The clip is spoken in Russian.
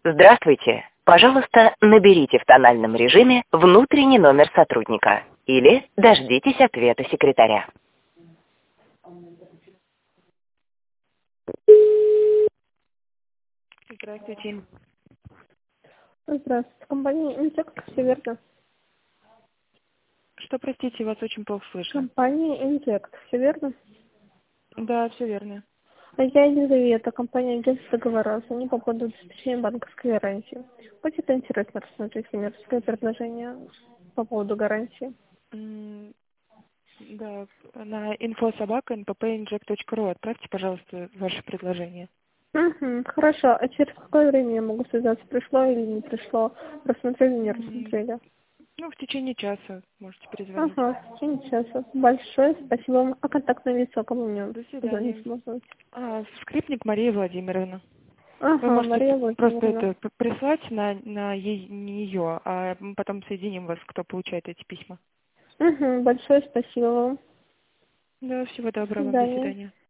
Здравствуйте. Пожалуйста, наберите в тональном режиме внутренний номер сотрудника или дождитесь ответа секретаря. Здравствуйте. Здравствуйте. Компания «Интекс», все верно? Что, простите, вас очень плохо слышно. Компания «Интекс», все верно? Да, все верно. Я Елизавета, компания «Агентство договора». Звоню по поводу обеспечения банковской гарантии. Будет интересно рассмотреть коммерческое предложение по поводу гарантии? Да, на info@nppinject.ru отправьте, пожалуйста, ваше предложение. Угу, хорошо. А через какое время я могу связаться? Пришло или не пришло? Рассмотрели, не рассмотрели? Ну, в течение часа можете перезвонить. Ага, в течение часа. Большое спасибо вам. А контактное лицо, кому мне До свидания. позвонить можно? Скрипник Мария Владимировна. Вы Ага, можете Мария просто Владимировна. это прислать на нее, а мы потом соединим вас, кто получает эти письма. Угу, большое спасибо вам. Да, всего До доброго вам, до свидания. свидания.